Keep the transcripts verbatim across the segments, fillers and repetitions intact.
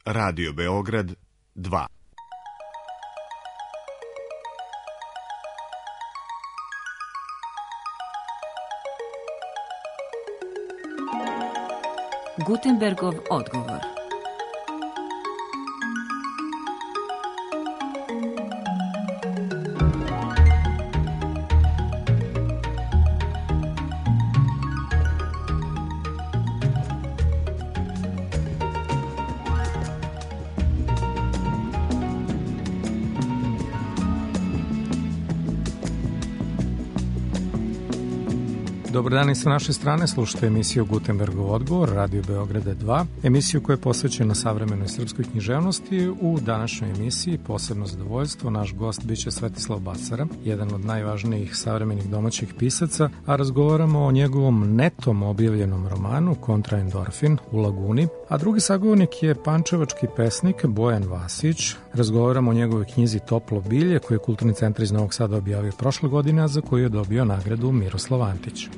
Radio Beograd dva. Gutenbergov odgovor. Dobar dan i sa naše strane, slušate emisiju Gutenbergov odgovor, Radio Beograda dva, emisiju koja je posvećena savremenoj srpskoj književnosti. U današnjoj emisiji posebno zadovoljstvo, naš gost biće Svetislav Basara, jedan od najvažnijih savremenih domaćih pisaca, a razgovaramo o njegovom netom objavljenom romanu Kontra endorfin u Laguni, a drugi sagovornik je pančevački pesnik Bojan Vasić. Razgovaramo o njegovoj knjizi Toplo bilje, koju je Kulturni centar iz Novog Sada objavio prošle godine, a za koju je dobio nagradu Miroslav Antić.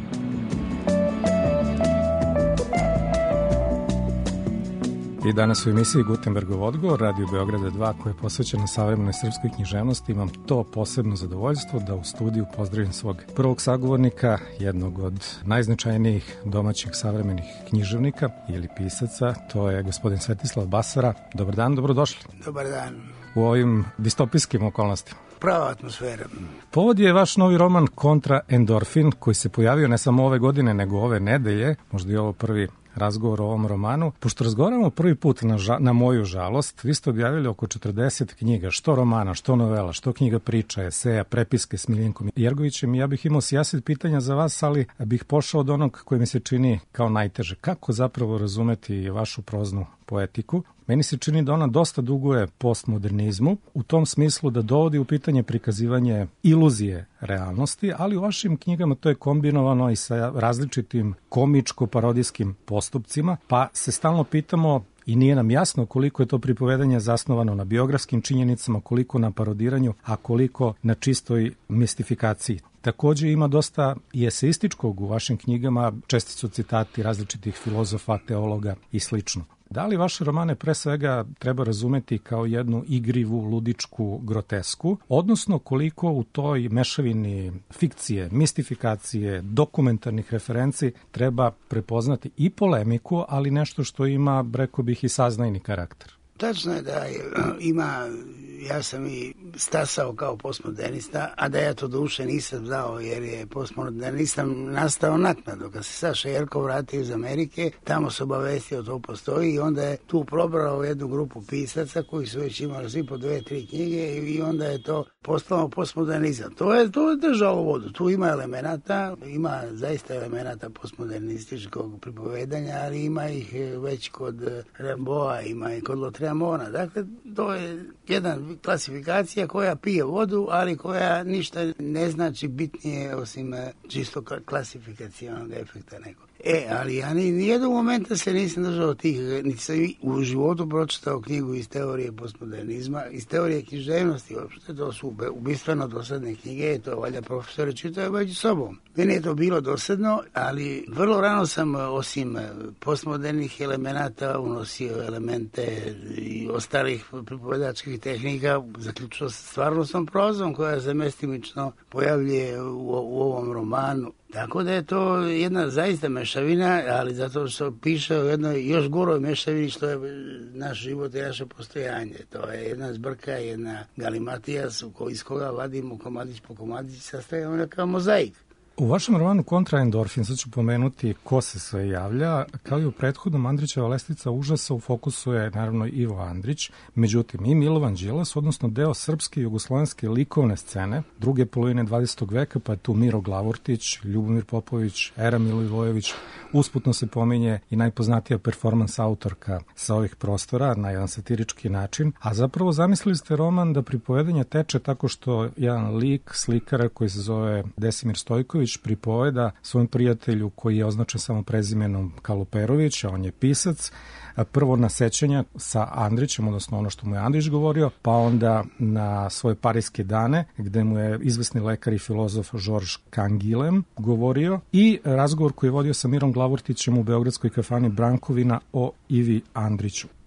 I danas u emisiji Gutenbergov odgovor, Radio Beograda dva, koja je posvećena savremenoj srpskoj književnosti, imam to posebno zadovoljstvo da u studiju pozdravim svog prvog sagovornika, jednog od najznačajnijih domaćih savremenih književnika ili pisaca, to je gospodin Svetislav Basara. Dobar dan, dobrodošli. Dobar dan. U ovim distopijskim okolnostima. Prava atmosfera. Povod je vaš novi roman Kontra endorfin, koji se pojavio ne samo ove godine, nego ove nedelje, možda i ovo prvi razgovor o ovom romanu. Pošto razgovaramo prvi put na, ža, na moju žalost, vi ste objavili oko četrdeset knjiga, što romana, što novela, što knjiga priča, eseja, prepiske s Miljenkom Jergovićem. Ja bih imao sijaset pitanja za vas, ali bih pošao od onog koji mi se čini kao najteže. Kako zapravo razumeti vašu proznu poetiku? Meni se čini da ona dosta duguje postmodernizmu, u tom smislu da dovodi u pitanje prikazivanje iluzije realnosti, ali u vašim knjigama to je kombinovano i sa različitim komičko-parodijskim postupcima, pa se stalno pitamo i nije nam jasno koliko je to pripovedanje zasnovano na biografskim činjenicama, koliko na parodiranju, a koliko na čistoj mistifikaciji. Takođe ima dosta i eseističkog u vašim knjigama, česti su citati različitih filozofa, teologa i slično. Da li vaše romane pre svega treba razumeti kao jednu igrivu, ludičku grotesku, odnosno koliko u toj mešavini fikcije, mistifikacije, dokumentarnih referenci treba prepoznati i polemiku, ali nešto što ima, rekao bih, i saznajni karakter? Tačno je da je, ima, ja sam i stasao kao postmodernista, a da ja to duše nisam znao, jer je postmodernista nastao naknadno. Kad se Saša Jerkov vratio iz Amerike, tamo se obavestio to postoji i onda je tu probrao jednu grupu pisaca koji su već imali svi po dve, tri knjige i onda je to postalo postmodernizam. To je, to je držalo vodu. Tu ima elemenata, ima zaista elemenata postmodernističkog pripovedanja, ali ima ih već kod Rimbaua, ima i kod Lautréamonta. Dakle, to je jedan klasifikacija koja pije vodu, ali koja ništa ne znači bitnije osim čisto klasifikacionog efekta nekog. E, ali ja ni nijednog momenta se nisam držao tih, niti sam u životu pročitao knjigu iz teorije postmodernizma, iz teorije književnosti, uopšte to su ubistveno dosadne knjige, to valjda profesori čitaju među sobom. Meni je to bilo dosadno, ali vrlo rano sam, osim postmodernih elemenata, unosio elemente i ostalih pripovedačkih tehnika, zaključio stvarno sam prozom koja se mestimično pojavljuje u, u ovom romanu. Tako da je to jedna zaista mešavina, ali zato što piše o jednoj još goroj mešavini što je naš život i naše postojanje. To je jedna zbrka, jedna galimatija iz koga vadimo komadić po komadić, sastavljamo neka mozaik. U vašem romanu Kontra endorfin, sad ću pomenuti ko se sve javlja, kao i u prethodnom Andrićeva lestica užasa u fokusu je naravno Ivo Andrić, međutim i Milovan Đilas, odnosno deo srpske i jugoslovenske likovne scene druge polovine dvadesetog veka, pa je tu Miro Glavurtić, Ljubomir Popović, Era Milivojević, usputno se pominje i najpoznatija performans autorka sa ovih prostora na jedan satirički način, a zapravo zamislili ste roman da pripovedanje teče tako što jedan lik, slikara koji se zove Desimir Stojković, pripoveda svom prijatelju koji je označen samo prezimenom Kaluperović, a on je pisac, prvo na sećanja sa Andrićem, odnosno ono što mu je Andrić govorio, pa onda na svoje parijske dane, gde mu je izvesni lekar i filozof Georges Canguilhem govorio, i razgovor koji je vodio sa Mirom Glavurtićem u beogradskoj kafani Brankovina o Ivi Andriću.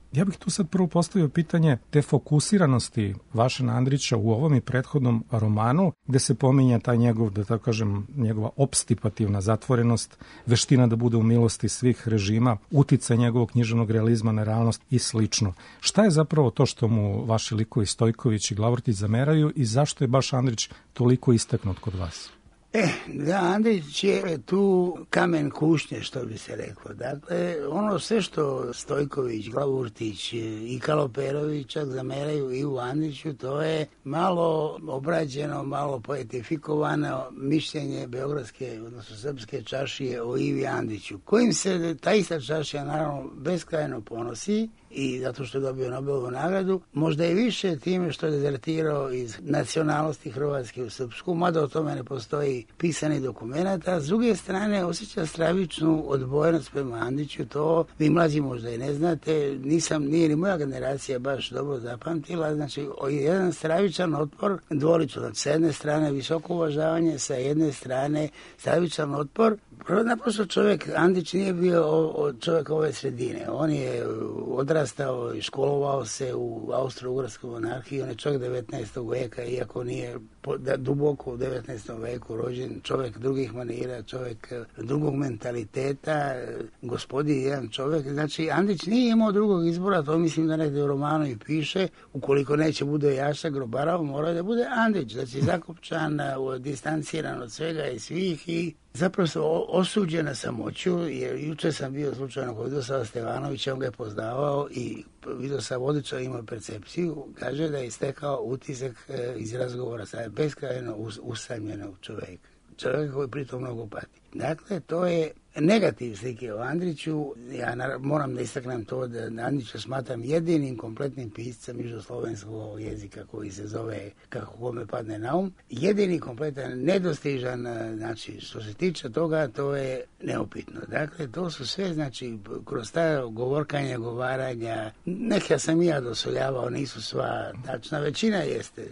Ja bih tu sad prvo postavio pitanje te fokusiranosti Vašana Andrića u ovom i prethodnom romanu, gde se pominja taj njegov, da tako kažem, njegova opstipativna zatvorenost, veština da bude u milosti svih režima, uticaj njegovog književnog realizma na realnost i slično. Šta je zapravo to što mu vaši likovi Stojković i Glavortić zameraju i zašto je baš Andrić toliko istaknut kod vas? E, da, Andrić je tu kamen kušnje, što bi se reklo. Dakle, ono sve što Stojković, Glavurtić i Kaloperović čak zameraju i u Andriću, to je malo obrađeno, malo poetifikovano mišljenje beogradske, odnosno srpske čašije o Ivi Andriću, kojim se ta ista čašija naravno beskrajno ponosi, i zato što je dobio Nobelovu nagradu, možda i više time što je dezertirao iz nacionalnosti Hrvatske u Srpsku, mada o tome ne postoji pisani dokumenta. S druge strane, osjeća stravičnu odbojnost prema Andriću, to vi mlađi možda i ne znate, nisam, nije ni moja generacija baš dobro zapamtila, znači jedan stravičan otpor, dvolično, s jedne strane visoko uvažavanje, sa jedne strane stravičan otpor. Naprosto čovjek, Andrić nije bio čovjek ove sredine, on je odrastao i školovao se u Austro-Ugarskoj monarhiji, on je čovjek devetnaestog veka, iako nije duboko u devetnaestom veku rođen, čovjek drugih manira, čovjek drugog mentaliteta, gospodin jedan čovjek. Znači, Andrić nije imao drugog izbora, to mislim da negdje u romanu i piše, ukoliko neće bude Jaša Grobarov, mora da bude Andrić, znači zakopčan, distanciran od svega i svih i zapravo sam osuđen na samoću, jer jučer sam bio slučajno kod Vidoslava Stevanovića, on ga je poznavao i Vidoslav odlično imao percepciju, kaže da je istekao utisak iz razgovora sa beskrajno usamljenog čovjeka. Čovjek koji pritom mnogo pati. Dakle, to je negativ slike o Andriću. Ja moram da istaknem to da Andrića smatram jedinim kompletnim piscem južoslovenskog jezika koji se zove kako kome padne na um. Jedini kompletan, nedostižan, znači što se tiče toga, to je neupitno. Dakle, to su sve, znači, kroz ta govorkanja, govaranja, neka sam i ja dosoljavao, nisu sva tačna, većina jeste,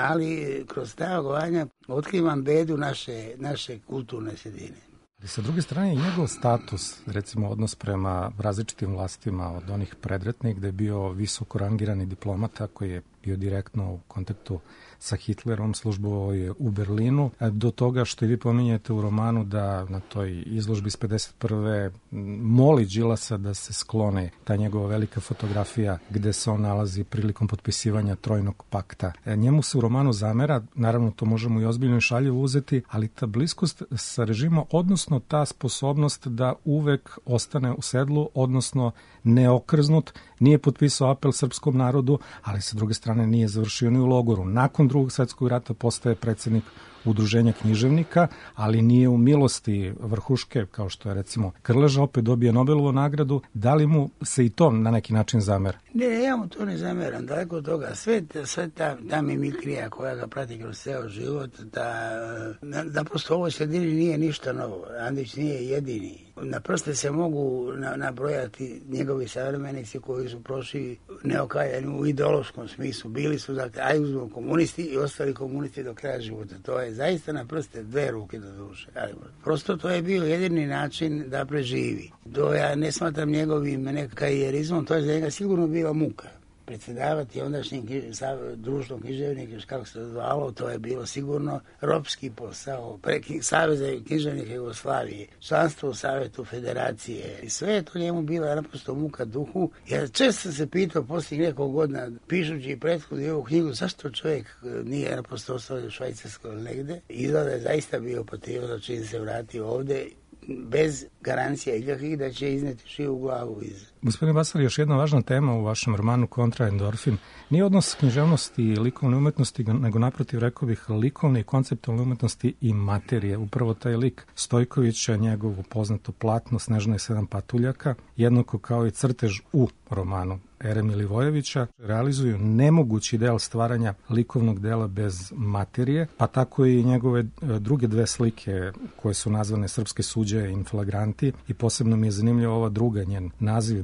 ali kroz ta govaranja otkrivam bedu naše, naše kulturne sredine. I sa druge strane, njegov status, recimo odnos prema različitim vlastima od onih predretnih, gde je bio visoko rangirani diplomata koji je bio direktno u kontaktu sa Hitlerom, službovao je u Berlinu, do toga što i vi pominjete u romanu da na toj izložbi iz pedeset prve moli Đilasa da se sklone ta njegova velika fotografija gde se on nalazi prilikom potpisivanja Trojnog pakta. Njemu se u romanu zamera, naravno to možemo i ozbiljno i šaljivo uzeti, ali ta bliskost sa režimom, odnosno ta sposobnost da uvek ostane u sedlu, odnosno neokrznut, nije potpisao apel srpskom narodu, ali sa druge strane nije završio ni u logoru. Nakon Drugog svjetskog rata postaje predsjednik udruženja književnika, ali nije u milosti vrhuške, kao što je recimo Krleža, opet dobije Nobelovu nagradu. Da li mu se i to na neki način zamera? Ne, ja mu to ne zameram, daleko od toga. Sve, sve ta, ta mimikrija koja ga prati kroz ceo život, da naprosto ovoj sredini nije ništa novo. Andrić nije jedini. Na prste se mogu nabrojati njegovi savremenici koji su prošli neokajani u ideološkom smislu. Bili su, dakle, aj uzmemo komunisti i ostali komunisti do kraja života. To je zaista na prste dve ruke do duše. Ali prosto to je bio jedini način da preživi. To ja ne smatram njegovim nekakarijerizmom, to je za njega sigurno bila muka. Predsjedavati ondašnjim društvom književnika, kako se to zvalo, to je bilo sigurno ropski posao, Saveza književnika Jugoslavije, članstvo u Savetu Federacije. I sve je to njemu bila naprosto muka duhu. Ja često sam se pitao poslije nekog godina, pišući prethodnu ovu knjigu, zašto čovjek nije naprosto ostao u Švajcarskoj ili negde. Izgleda je zaista bio patriot čim se vratio ovde, bez garancija ikakvih da će izneti šivu glavu iz... Gospodine Basar, još jedna važna tema u vašem romanu Kontra endorfin nije odnos književnosti i likovne umetnosti, nego naprotiv, rekao bih, likovne i konceptualne umetnosti i materije. Upravo taj lik Stojkovića, njegovo poznato platno Snežna i sedam patuljaka, jednako kao i crtež u romanu Ere Milivojevića, realizuju nemogući deo stvaranja likovnog dela bez materije, pa tako i njegove druge dve slike koje su nazvane Srpske suđe in flagranti, i posebno mi je zanimljiva ova druga, njen naziv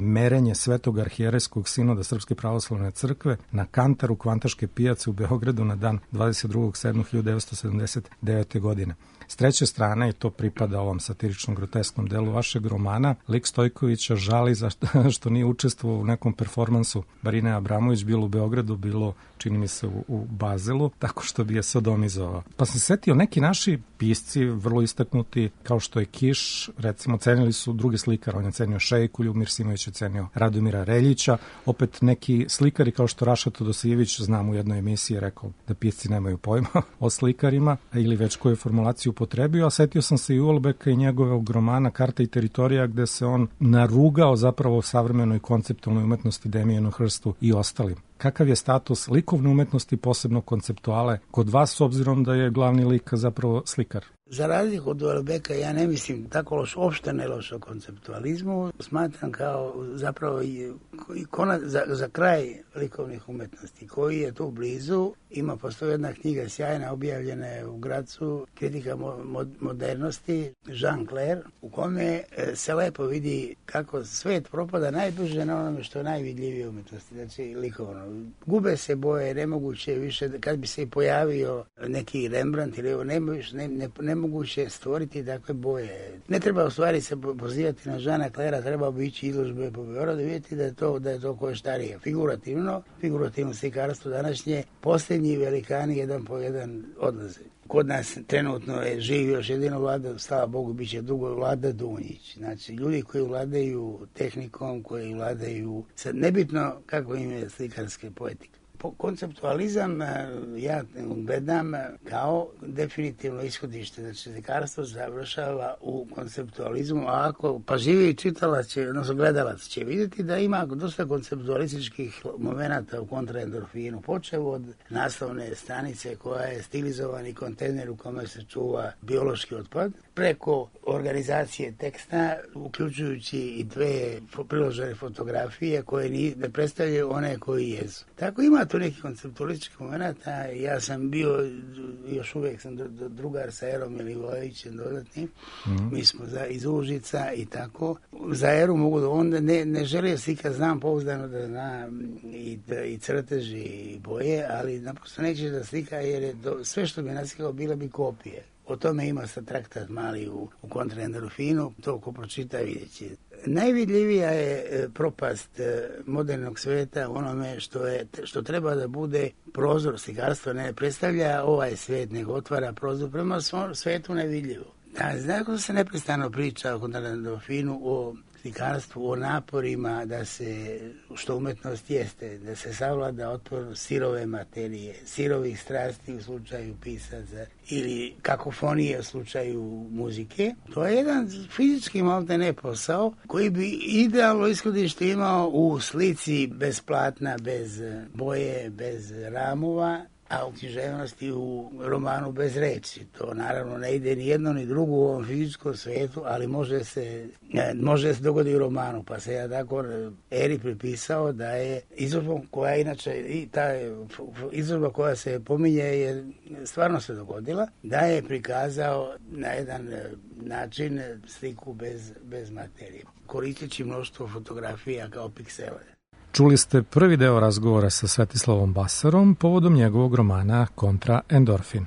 merenje Svetog arhijerejskog sinoda Srpske pravoslavne crkve na kantaru Kvantaške pijace u Beogradu na dan dvadeset drugog sedmog hiljadu devetsto sedamdeset devete. godine. S treće strane, i to pripada ovom satiričnom grotesknom delu vašeg romana, lik Stojkovića žali za što nije učestvovao u nekom performansu Marine Abramović, bilo u Beogradu, bilo, čini mi se, u, u Bazelu, tako što bi je sodomizovao. Pa sam setio, neki naši pisci, vrlo istaknuti, kao što je Kiš, recimo, cenili su drugi slikar, on je cenio Šejku, Ljubomir Simović je cenio Radomira Reljića, opet neki slikari kao što Raša Todosijević, znam u jednoj emisiji, rekao da pisci nemaju pojma o slikarima, ili već koju formulaciju potrebio, a setio sam se i Ulbeka i njegovog romana Karta i teritorija, gde se on narugao zapravo savremenoj konceptualnoj umetnosti Damijenu Hirstu i ostalim. Kakav je status likovne umetnosti, posebno konceptuale, kod vas, s obzirom da je glavni lik zapravo slikar? Za razliku od Ulbeka, ja ne mislim tako loš, uopšte ne loš o konceptualizmu. Smatram kao zapravo i, i kona, za, za kraj likovnih umetnosti, koji je tu blizu. Ima, postoji jedna knjiga sjajna, objavljena je u Gracu, Kritika mo, modernosti, Jean Clair, u kome se lepo vidi kako svet propada najbrže na onome što je najvidljivije umetnosti, znači likovno. Gube se boje, nemoguće više, kad bi se i pojavio neki Rembrandt ili ne, ne, ne, nemoguće stvoriti takve boje. Ne treba u stvari se pozivati na Jeana Claira, treba bi ići izložbe po Beogradu, vidjeti da je to, da je to koje štarije. Figurativno, figurativno slikarstvo današnje, posljednji velikani jedan po jedan odlaze. Kod nas trenutno je živi još jedino vlada, slava Bogu, bit će dugo vlada Dunjić. Znači, ljudi koji vladaju tehnikom, koji vladaju, sad nebitno kako im je slikarske poetike. Konceptualizam ja gledam kao definitivno ishodište, znači slikarstvo završava u konceptualizmu, a ako pa živi čitalac će, odnosno gledalac će vidjeti da ima dosta konceptualističkih momenata u kontraendorfinu, počev od naslovne stranice koja je stilizovani kontejner u kome se čuva biološki otpad, preko organizacije teksta, uključujući i dve priložene fotografije koje ne predstavljaju one koji jesu. Tako ima tu neki konceptualistički momenta. Ja sam bio, još uvijek sam drugar sa Erom Milivojevićem dodatnim. Mm-hmm. Mi smo za, iz Užica i tako. Za Eru mogu da onda ne, ne želio slika, znam pouzdano da zna i, da, i crteži i boje, ali naprosto neće da slika jer je do, sve što bi naslikao bila bi kopije. O tome ima sad traktat mali u, u kontraendorfinu, to ko pročita vidjet će. Najvidljivija je propast modernog sveta u onome što, je, što treba da bude prozor. Slikarstvo ne predstavlja ovaj svet, nego otvara prozor prema svetu nevidljivo. Da, znači se neprestano priča o kontraendorfinu, o slikarstvu, o naporima da se, što umetnost jeste, da se savlada otpor sirove materije, sirovih strasti u slučaju pisaca ili kakofonije u slučaju muzike. To je jedan fizički malte ne posao koji bi idealno ishodište imao u slici bez platna, bez boje, bez ramova, a u književnosti u romanu bez reči. To naravno ne ide ni jedno ni drugo u ovom fizičkom svetu, ali može se, može se dogoditi u romanu. Pa se ja tako Eri pripisao da je izložba koja inače, i ta izložba koja se pominje je stvarno se dogodila, da je prikazao na jedan način sliku bez, bez materije, koristeći mnoštvo fotografija kao piksele. Čuli ste prvi deo razgovora sa Svetislavom Basarom povodom njegovog romana Kontra endorfin.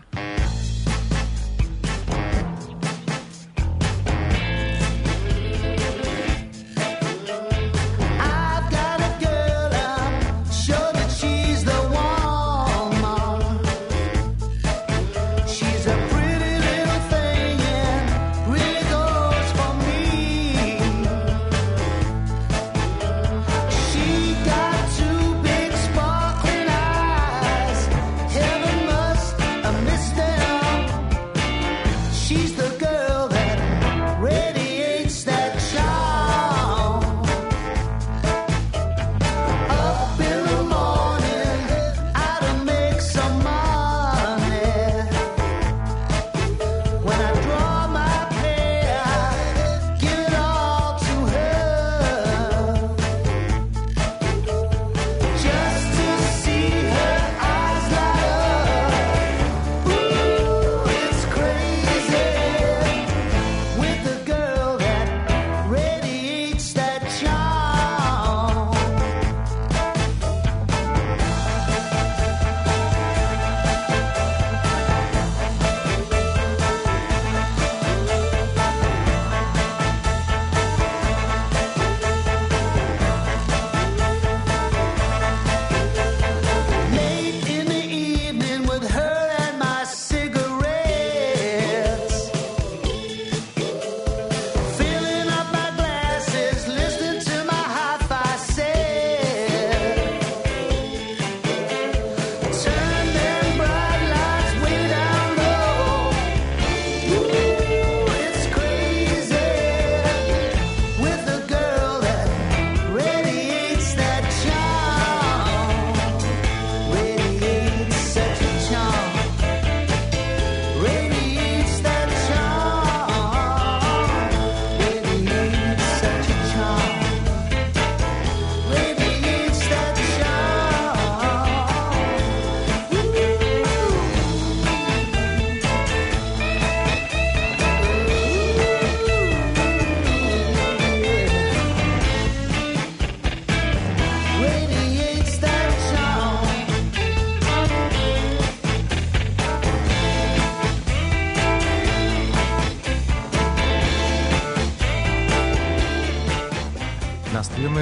Miss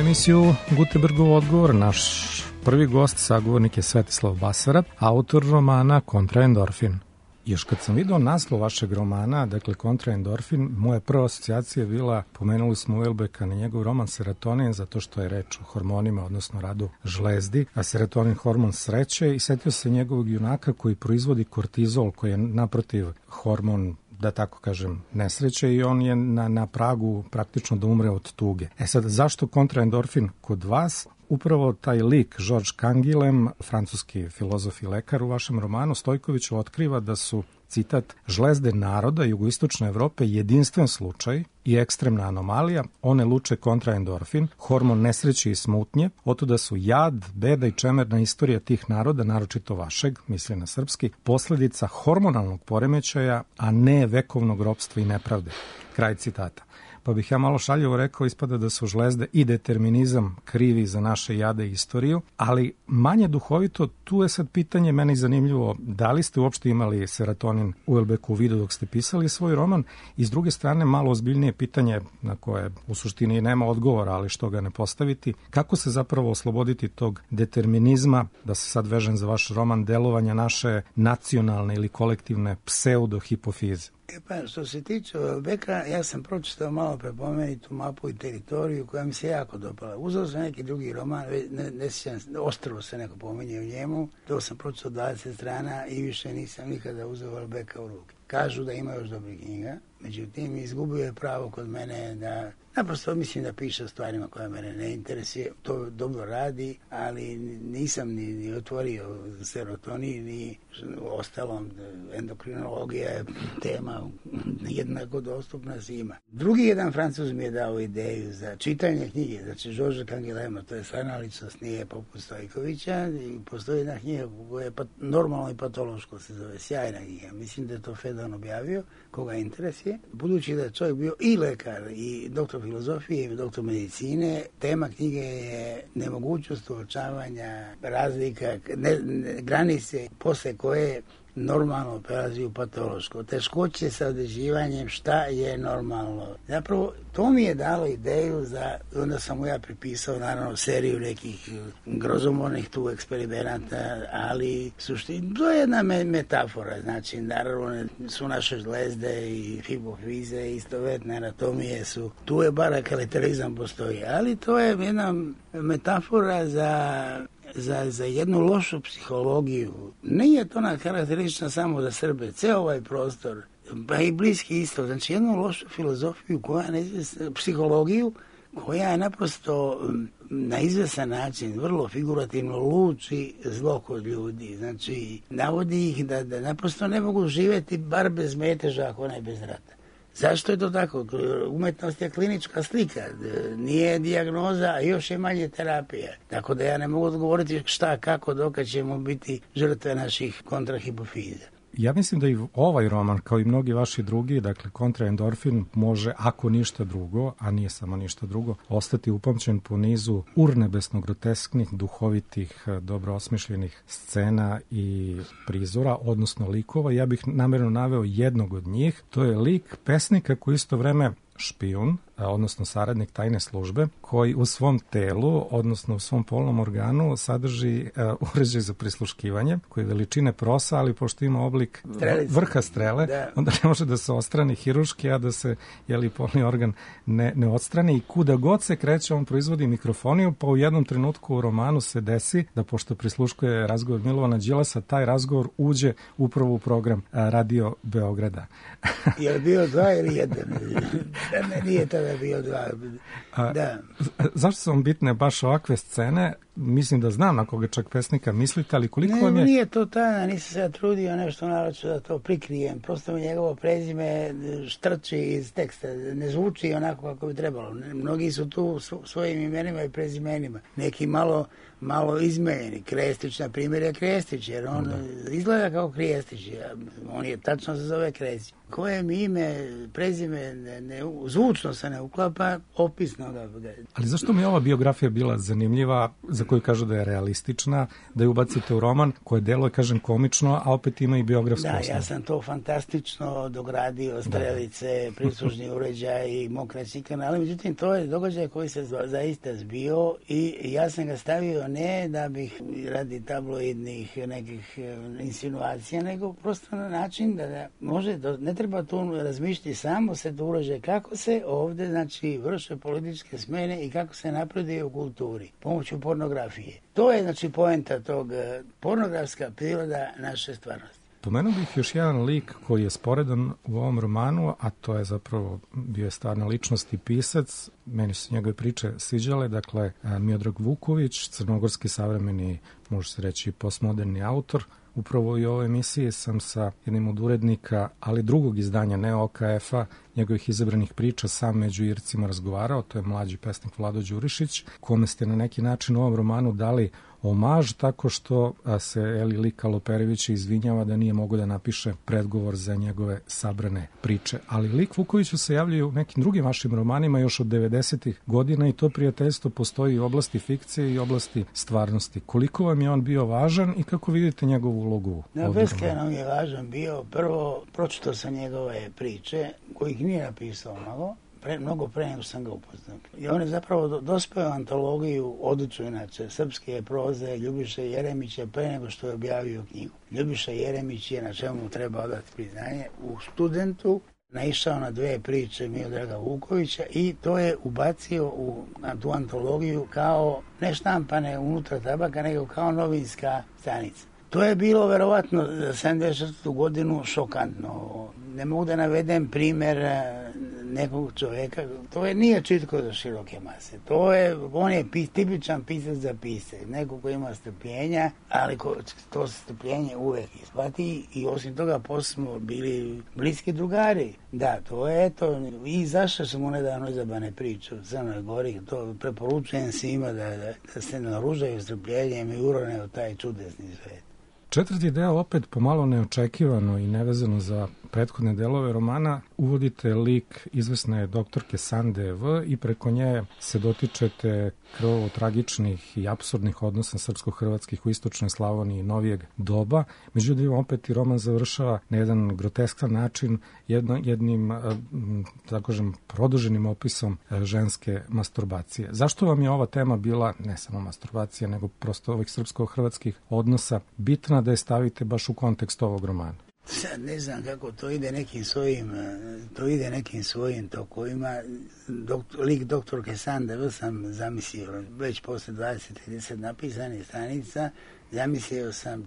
emisiju Gutenbergov odgovor. Naš prvi gost, sagovornik je Svetislav Basara, autor romana Kontraendorfin. Još kad sam vidio naslov vašeg romana, dakle Kontraendorfin, moja prva asocijacija je bila, pomenuli smo Houellebecqa na njegov roman Serotonin, zato što je reč o hormonima, odnosno radu žlezdi, a serotonin hormon sreće, i setio se njegovog junaka koji proizvodi kortizol, koji je naprotiv hormon, da tako kažem, nesreće, i on je na, na pragu praktično da umre od tuge. E sad, zašto kontraendorfin kod vas? Upravo taj lik, Georges Canguilhem, francuski filozof i lekar, u vašem romanu Stojković otkriva da su, citat, žlezde naroda jugoistočne Evrope jedinstven slučaj i ekstremna anomalija. One luče kontraendorfin, hormon nesreće i smutnje, otuda su jad, beda i čemerna istorija tih naroda, naročito vašeg, misli na srpski, posledica hormonalnog poremećaja, a ne vekovnog ropstva i nepravde. Kraj citata. Pa bih ja malo šaljivo rekao, ispada da su žlezde i determinizam krivi za naše jade i istoriju, ali manje duhovito, tu je sad pitanje meni zanimljivo, da li ste uopšte imali serotonin u Houellebecqu u vidu dok ste pisali svoj roman, i s druge strane malo ozbiljnije pitanje na koje u suštini nema odgovora, ali što ga ne postaviti, kako se zapravo osloboditi tog determinizma, da se sad vežem za vaš roman, delovanja naše nacionalne ili kolektivne pseudo-hipofize? E pa, što se tiče Houellebecqa, ja sam pročitao malo prepomenitu Mapu i teritoriju koja mi se jako dopala. Uzeo sam neki drugi roman, ne, ne sjećam, Ostrvo se neko pominje u njemu, to sam pročitao dvadeset strana i više nisam nikada uzeo Houellebecqa u ruke. Kažu da ima još dobrih knjiga, međutim izgubio je pravo kod mene da, naprosto mislim da piše o stvarima koje mene ne interesuje, to dobro radi, ali nisam ni, ni otvorio serotonin, ni ostalom, endokrinologija je tema jednako dostupna svima. Drugi jedan Francuz mi je dao ideju za čitanje knjige, znači Georges Canguilhema, to je stvarna ličnost, nije poput Stojkovića, i postoji jedna knjiga koja je pat, normalno i patološko se zove, sjajna knjiga, mislim da je to Fedon objavio, koga interesuje. Budući da je čovjek bio i lekar, i doktor filozofije, i doktor medicine, tema knjige je nemogućnost uočavanja razlika, ne, ne, granice posle koje normalno prelazi u patološko. Teškoće sa određivanjem šta je normalno. Zapravo, to mi je dalo ideju za, onda sam mu ja pripisao naravno seriju nekih grozomornih tu eksperimenata, ali suštini, to je jedna me, metafora, znači naravno su naše žlezde i hipofize i istovetne anatomije su, tu je bar karakterizam postoji, ali to je jedna metafora za Za, za jednu lošu psihologiju. Nije to ona karakteristična samo za Srbe, ceo ovaj prostor, pa i Bliski istok, znači jednu lošu filozofiju, koja ne izvesna, psihologiju, koja je naprosto na izvesan način, vrlo figurativno luči zlo kod ljudi. Znači, navodi ih da, da naprosto ne mogu živjeti bar bez meteža, ako ne bez rata. Zašto je to tako? Umetnost je klinička slika, nije dijagnoza, a još je manje terapija. Tako da ja ne mogu odgovoriti šta, kako, dokad ćemo biti žrtve naših kontrahipofiza. Ja mislim da i ovaj roman, kao i mnogi vaši drugi, dakle Kontraendorfin, može, ako ništa drugo, a nije samo ništa drugo, ostati upamćen po nizu urnebesno grotesknih, duhovitih, dobro osmišljenih scena i prizora, odnosno likova. Ja bih namjerno naveo jednog od njih, to je lik pesnika koji isto vreme špijun, odnosno saradnik tajne službe, koji u svom telu, odnosno u svom polnom organu sadrži uh, uređaj za prisluškivanje, koji je veličine prosa, ali pošto ima oblik Strelice. vrha strele, da. Onda ne može da se odstrani hiruški, a da se jeli, polni organ ne, ne odstrani, i kuda god se kreće, on proizvodi mikrofoniju, pa u jednom trenutku u romanu se desi da, pošto prisluškuje razgovor Milovana Đilasa, taj razgovor uđe upravo u program uh, Radio Beograda. Je li bio dva ili jedan? Ne, nije tada bio dva. Da. A, zašto su vam bitne baš ovakve scene? Mislim da znam na koga čak pesnika mislite, ali koliko ne, vam je... Nije to tajna, nisam se ja trudio nešto naročito da to prikrijem. Prosto mi njegovo prezime štrči iz teksta, ne zvuči onako kako bi trebalo. Mnogi su tu svojim imenima i prezimenima. Neki malo, malo izmenjeni. Krestić, na primjer, je Krestić, jer on da. izgleda kao Krestić. On je tačno se zove Krestić. Koje mi ime, prezime, ne, ne, zvučno se ne uklapa, opisno ga. Ali zašto mi je ova biografija bila zanimljiva, za koju kažu da je realistična, da je ubacite u roman koje deluje, kažem, komično, a opet ima i biografsku Da, osnovu. ja sam to fantastično dogradio, strelice, prislužni uređaj i mokraćni kanali, međutim to je događaj koji se zaista zbio i ja sam ga stavio ne da bih radi tabloidnih nekih insinuacija, nego prosto na način da, da može, ne treba tu razmišljati samo se to uređaj, kako se ovde, znači, vrše političke smene i kako se napreduje u kulturi, pomoću pornografije. To je, znači, poenta tog pornografska priroda naše stvarnosti. Pomenuo bih još jedan lik koji je sporedan u ovom romanu, a to je zapravo bio je stvarna ličnost i pisac. Meni su njegove priče sviđale, dakle, Miodrag Vuković, crnogorski savremeni, može se reći, postmoderni autor. Upravo i u ovoj emisiji sam sa jednim od urednika, ali drugog izdanja, ne O K F-a, njegovih izabranih priča sam među Ircima razgovarao, to je mlađi pesnik Vlado Đurišić, kome ste na neki način u ovom romanu dali omaž tako što se Eli Lika Loperević izvinjava da nije mogo da napiše predgovor za njegove sabrane priče. Ali lik Vukoviću se javljaju u nekim drugim vašim romanima još od devedesetih godina i to prijateljstvo postoji i u oblasti fikcije i oblasti stvarnosti. Koliko vam je on bio važan i kako vidite njegovu ulogu? Na beskrajno je važan bio. Prvo, pročitao sam njegove priče, kojih nije napisao mnogo, Pre, mnogo pre nego sam ga upoznao. I on je zapravo do, dospeo antologiju, odličnu inače, srpske proze Ljubiše Jeremića pre nego što je objavio knjigu. Ljubiša Jeremić je, na čemu treba odati priznanje, u Studentu naišao na dve priče Miodraga Vukovića i to je ubacio u tu antologiju kao ne štampane unutra tabaka, nego kao novinska stranica. To je bilo verovatno za sedamdeset četvrtu godinu šokantno. Ne mogu da navedem primer nekog čoveka, to je nije čitko za široke mase. To je, on je pis, tipičan pisac za pisac, neko ko ima strpljenja, ali ko, to strpljenje uvek isplati i osim toga posle smo bili bliski drugari. Da, to je eto, i zašto sam mu nedavno izabane priče u Crnoj Gori, to preporučujem svima da, da, da se naružaju strpljenjem i urone u taj čudesni svet. Četvrti deo, opet pomalo neočekivano i nevezano za prethodne delove romana, uvodite lik izvesne doktorke Sande V i preko nje se dotičete krvovo tragičnih i apsurdnih odnosa srpsko-hrvatskih u istočnoj Slavoniji novijeg doba. Međutim, opet i roman završava na jedan groteskan način jedno, jednim, tako kažem, produženim opisom ženske masturbacije. Zašto vam je ova tema bila, ne samo masturbacija, nego prosto ovih srpsko-hrvatskih odnosa, bitna da je stavite baš u kontekst ovog romana? Sad ne znam kako to ide nekim svojim, to ide nekim svojim tokovima. Doktor, lik doktorke Sande V sam zamislio, već posle dvadeset trideset napisanih stranica, zamislio sam,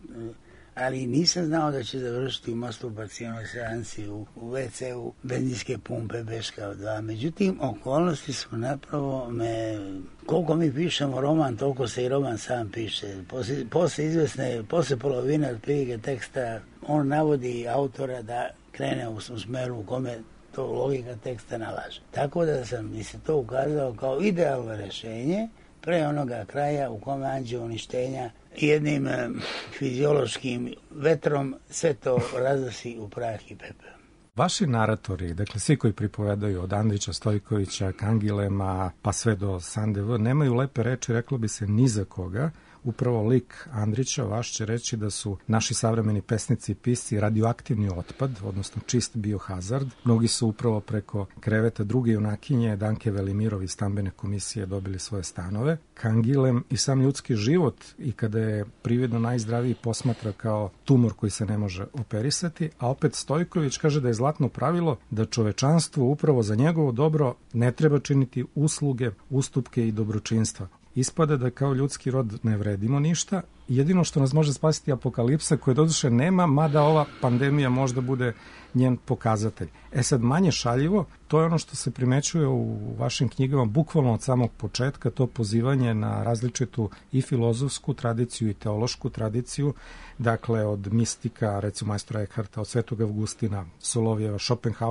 ali nisam znao da će završiti u masturbacionoj seansi u, u ve ce-u benzinske pumpe Beška dva. Međutim, okolnosti su napravo me, koliko mi pišemo roman, toliko se i roman sam piše. Posle, posle izvesne, posle polovine otprilike teksta, on navodi autora da krene u smeru u kome to logika teksta nalaže. Tako da sam mi se to ukazao kao idealno rešenje pre onoga kraja u kome anđeo uništenja jednim eh, fiziološkim vetrom sve to raznosi u prah i pepeo. Vaši naratori, dakle svi koji pripovedaju od Andrića Stojkovića, Kangilema, pa sve do Sande V, nemaju lepe reči, reklo bi se, ni za koga. Upravo lik Andrića, vaš, će reći da su naši savremeni pesnici i pisci radioaktivni otpad, odnosno čist biohazard. Mnogi su upravo preko kreveta druge junakinje Danke Velimirov iz stambene komisije dobili svoje stanove. Kangilem i sam ljudski život, i kada je prividno najzdraviji, posmatra kao tumor koji se ne može operisati, a opet Stojković kaže da je zlatno pravilo da čovečanstvo upravo za njegovo dobro ne treba činiti usluge, ustupke i dobročinstva. Ispada da kao ljudski rod ne vredimo ništa. Jedino što nas može spasiti apokalipsa, koje doduše nema, mada ova pandemija možda bude njen pokazatelj. E sad, manje šaljivo, to je ono što se primećuje u vašim knjigama bukvalno od samog početka, to pozivanje na različitu i filozofsku tradiciju i teološku tradiciju, dakle od mistika, recimo majstora Eckharta, od Svetog Avgustina, Solovjeva, Schopenhauera,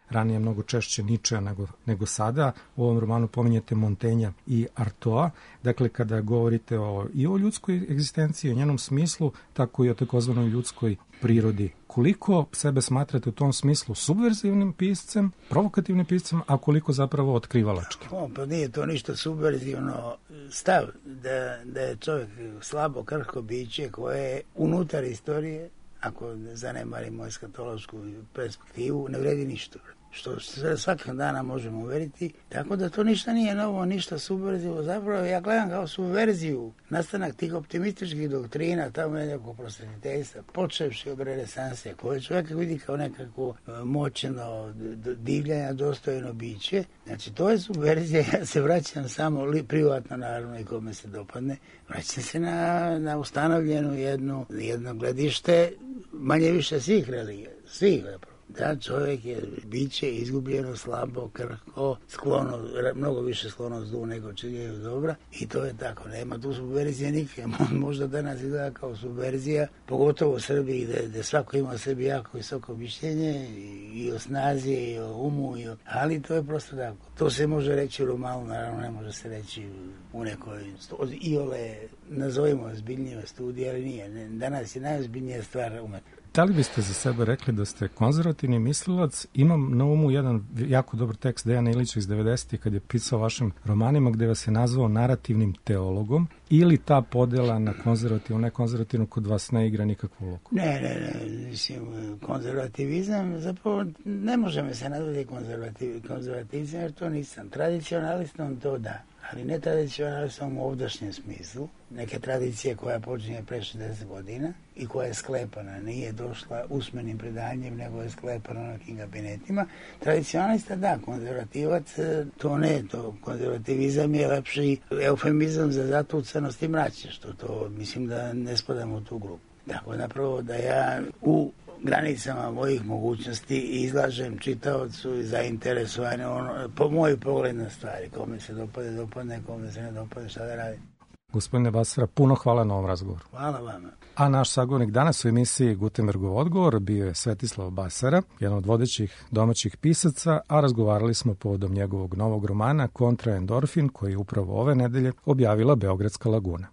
ranije mnogo češće Ničea nego, nego sada. U ovom romanu pominjete Montaigna i Artoa. Dakle, kada govorite o, i o ljudskoj egzistenciji, o njenom smislu, tako i o takozvanoj ljudskoj prirodi. Koliko sebe smatrate u tom smislu subverzivnim piscem, provokativnim piscem, a koliko zapravo otkrivalačkim? O, pa nije to ništa subverzivno. Stav da, da je čovjek slabo krhko biće koje je unutar istorije, ako zanemarimo eskatološku perspektivu, ne vredi ništa. Što sve svakog dana možemo uveriti, tako da to ništa nije novo, ništa subverzivo. Zapravo ja gledam kao subverziju nastanak tih optimističkih doktrina, tamo nekog prosvetiteljstva, počevši od renesanse, koje čovjek vidi kao nekako moćno divljanja, dostojno biće. Znači, to je subverzija, ja se vraćam samo li, privatno, naravno, i kome se dopadne, vraćam se na, na ustanovljenu jednu, jedno gledište, manje više svih religija, svih zapravo. Da, čovjek je biće izgubljeno, slabo, krhko, sklono, mnogo više sklono zlu nego činjenju dobra i to je tako. Nema tu subverzije nikakve. Možda danas izgleda kao subverzija, pogotovo u Srbiji gde, gde svako ima o sebi jako visoko mišljenje i, i o snazi, i o umu, i o, ali to je prosto tako. To se može reći u romanu, naravno ne može se reći u nekoj od iole, nazovimo ozbiljnije studije, ali nije. Danas je najozbiljnija stvar umetnosti. Da li biste za sebe rekli da ste konzervativni mislilac? Imam na umu jedan jako dobar tekst Dejana Ilića iz devedesetih kad je pisao o vašim romanima gde vas je nazvao narativnim teologom, ili ta podela na konzervativno, ne konzervativno kod vas ne igra nikakvu ulogu? Ne, ne, ne, mislim, konzervativizam, zapravo ne možemo se nazvati konzervativ, konzervativizam jer to nisam. Tradicionalistom to da. Ali ne tradicionalistom u ovdašnjem smislu, neke tradicije koja počinje pre šezdeset godina i koja je sklepana, nije došla usmenim predanjem, nego je sklepana na nekim kabinetima. Tradicionalista da, konzervativac to ne, to konzervativizam je lepši eufemizam za zatucanost i mraće, što to mislim da ne spadamo u tu grupu. Dakle, napravo da ja u granicama mojih mogućnosti izlažem čitaocu i zainteresovane ono, po moj pogled na stvari. Kome se dopade, dopadne, kome se ne dopade, šta da radi. Gospodine Basara, puno hvala na ovom razgovoru. Hvala vama. A naš sagovornik danas u emisiji Gutenbergov odgovor bio je Svetislav Basara, jedan od vodećih domaćih pisaca, a razgovarali smo povodom njegovog novog romana Kontra endorfin, koji je upravo ove nedelje objavila Beogradska laguna.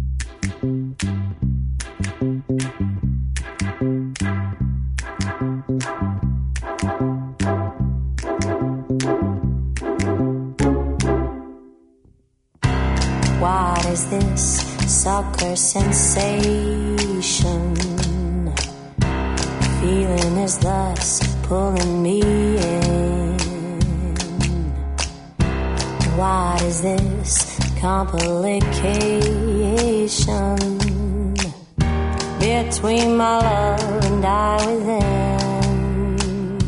What is this sucker sensation? Feeling is thus pulling me in. What is this complication between my love and I within?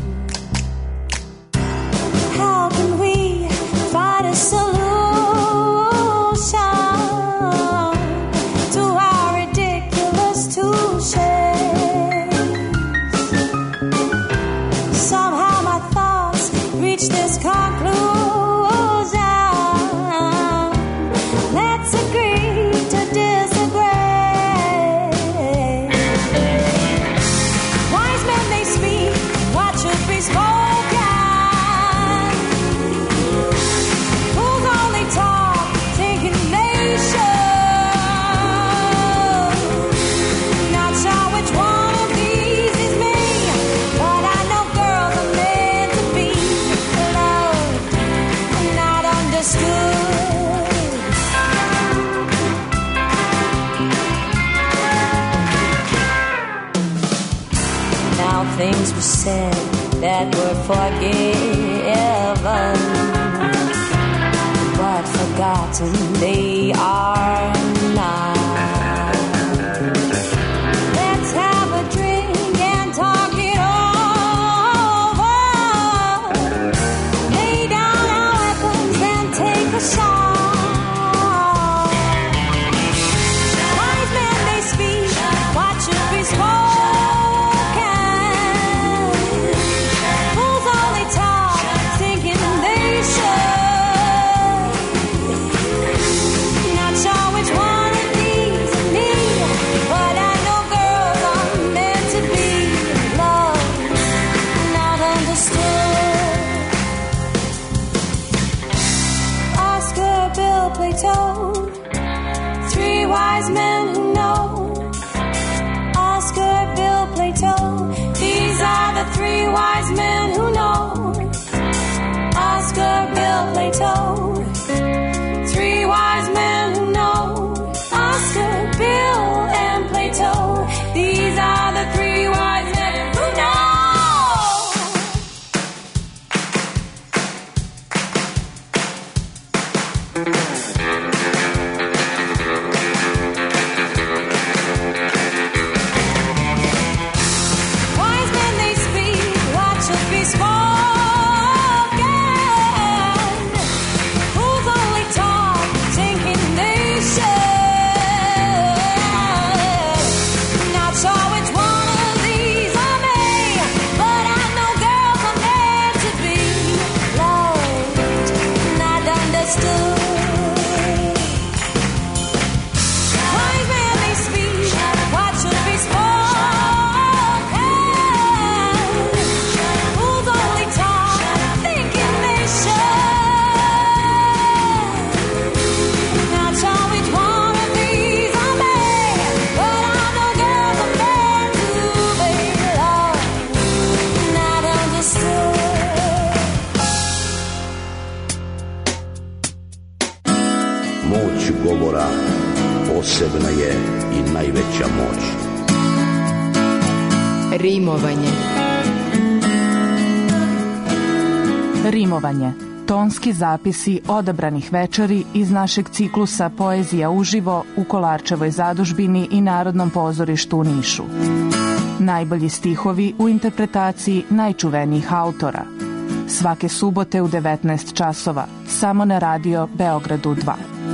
How can we find a solution to our ridiculous two shades? Somehow my thoughts reach this conclusion. Let's agree to disagree. Wise men may speak what should be spoken. Fools only talk, taking nation. Not sure which one of these is me, but I know girls are meant to be loved, not understood. Now things were said that were forgiven, but forgotten they are not. Let's have a drink and talk it over. Lay down our weapons and take a shot. Wise men they speak what should be spoken. Fools only talk, thinking they should. Not sure which snažna je i najveća moć. Rimovanje. Rimovanje. Tonski zapisi odabranih večeri iz našeg ciklusa Poezija uživo u Kolarčevoj zadužbini i Narodnom pozorištu u Nišu. Najbolji stihovi u interpretaciji najčuvenijih autora. Svake subote u devetnaest časova, samo na radio Beogradu dva.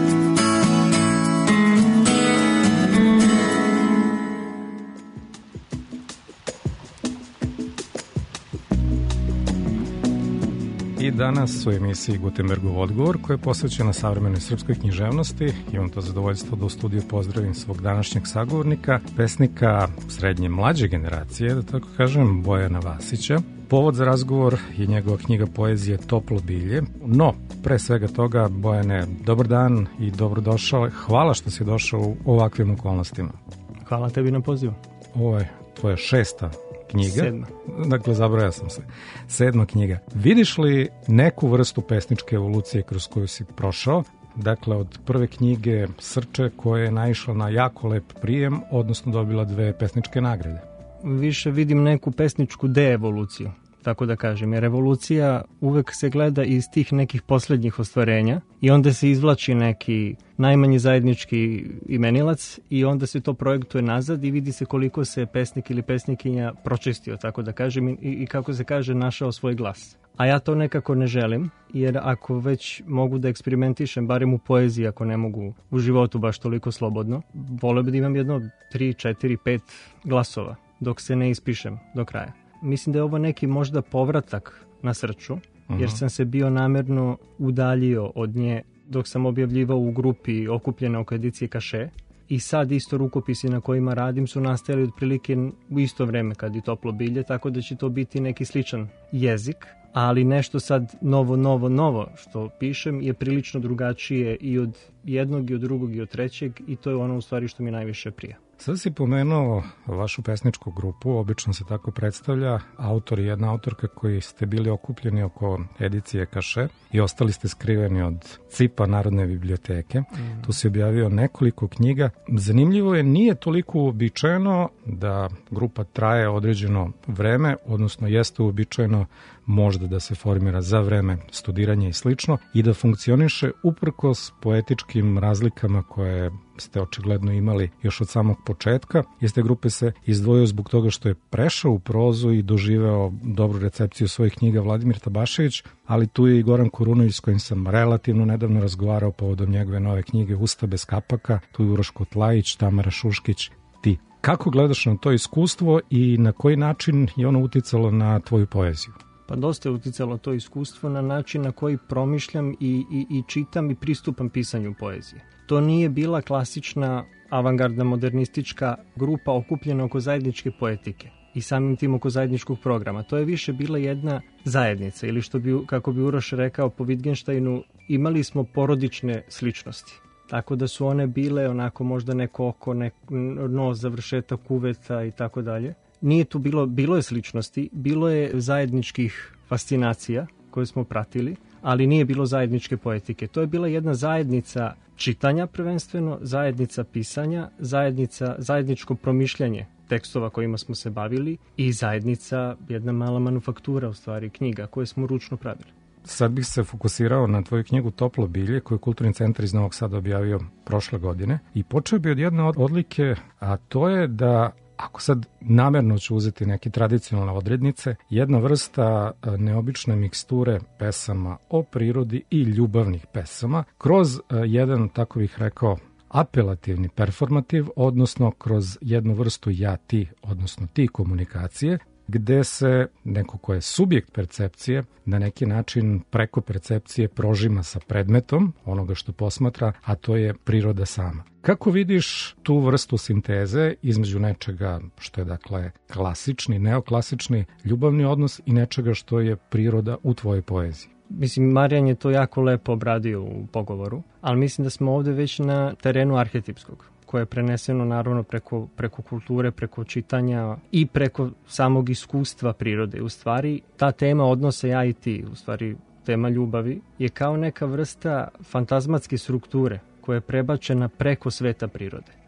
I danas u emisiji Gutenbergov odgovor, koja je posvećena savremenoj srpskoj književnosti. Imam to zadovoljstvo da u studiju pozdravim svog današnjeg sagovornika, pesnika srednje mlađe generacije, da tako kažem, Bojana Vasića. Povod za razgovor je njegova knjiga poezije Toplo bilje. No, pre svega toga, Bojane, dobar dan i dobrodošao. Hvala što si došao u ovakvim okolnostima. Hvala tebi na pozivu. Ovo je tvoja šesta knjiga. Sedma. Dakle, zabrojao sam se. Sedma knjiga. Vidiš li neku vrstu pesničke evolucije kroz koju si prošao? Dakle, od prve knjige Srče, koja je naišla na jako lep prijem, odnosno dobila dve pesničke nagrade. Više vidim neku pesničku deevoluciju, tako da kažem, jer evolucija uvek se gleda iz tih nekih poslednjih ostvarenja i onda se izvlači neki najmanji zajednički imenilac i onda se to projektuje nazad i vidi se koliko se pesnik ili pesnikinja pročistio, tako da kažem, i, i kako se kaže, našao svoj glas. A ja to nekako ne želim, jer ako već mogu da eksperimentišem, barem u poeziji, ako ne mogu u životu baš toliko slobodno, voleo bi da imam jedno tri, četiri, pet glasova dok se ne ispišem do kraja. Mislim da je ovo neki možda povratak na Srču, jer sam se bio namerno udaljio od nje dok sam objavljivao u grupi okupljene oko edicije Kaše. I sad isto rukopisi na kojima radim su nastajali otprilike u isto vreme kad i Toplo bilje, tako da će to biti neki sličan jezik, ali nešto sad novo, novo, novo što pišem je prilično drugačije i od jednog i od drugog i od trećeg i to je ono u stvari što mi najviše prija. Sad si pomenuo vašu pesničku grupu, obično se tako predstavlja, autor i jedna autorka koji ste bili okupljeni oko edicije Kaše i ostali ste skriveni od cipa Narodne biblioteke. Mm. Tu si objavio nekoliko knjiga. Zanimljivo je, nije toliko uobičajeno da grupa traje određeno vreme, odnosno jeste uobičajeno možda da se formira za vreme studiranja i slično i da funkcioniše uprkos poetičkim razlikama koje ste očigledno imali još od samog početka. Iz te grupe se izdvojio zbog toga što je prešao u prozu i doživeo dobru recepciju svojih knjiga Vladimir Tabašević, ali tu je i Goran Korunović s kojim sam relativno nedavno razgovarao povodom njegove nove knjige Usta bez kapaka, tu je Uroš Kotlajić, Tamara Šuškić, ti. Kako gledaš na to iskustvo i na koji način je ono uticalo na tvoju poeziju? Pa dosta je uticalo to iskustvo na način na koji promišljam i, i, i čitam i pristupam pisanju poezije. To nije bila klasična avangardna modernistička grupa okupljena oko zajedničke poetike i samim tim oko zajedničkog programa. To je više bila jedna zajednica ili što bi, kako bi Uroš rekao po Wittgensteinu, imali smo porodične sličnosti. Tako da su one bile onako možda neko oko, nek, nos, završetak uveta i tako dalje. Nije tu bilo, bilo je sličnosti, bilo je zajedničkih fascinacija koje smo pratili, ali nije bilo zajedničke poetike. To je bila jedna zajednica čitanja prvenstveno, zajednica pisanja, zajednica, zajedničko promišljanje tekstova kojima smo se bavili i zajednica, jedna mala manufaktura u stvari knjiga koje smo ručno pravili. Sad bih se fokusirao na tvoju knjigu Toplo bilje, koju je Kulturni centar iz Novog Sada objavio prošle godine i počeo bi od jedne odlike, a to je da, ako sad namerno ću uzeti neke tradicionalne odrednice, jedna vrsta neobične miksture pesama o prirodi i ljubavnih pesama kroz jedan, tako bih rekao, apelativni performativ, odnosno kroz jednu vrstu ja-ti, odnosno ti komunikacije, gde se neko ko je subjekt percepcije na neki način preko percepcije prožima sa predmetom onoga što posmatra, a to je priroda sama. Kako vidiš tu vrstu sinteze između nečega što je dakle klasični, neoklasični ljubavni odnos i nečega što je priroda u tvojoj poeziji? Mislim, Marijan je to jako lepo obradio u pogovoru, ali mislim da smo ovde već na terenu arhetipskog, koje je preneseno naravno preko, preko kulture, preko čitanja i preko samog iskustva prirode. U stvari, ta tema odnosa ja i ti, u stvari tema ljubavi, je kao neka vrsta fantazmatske strukture koja je prebačena preko sveta prirode.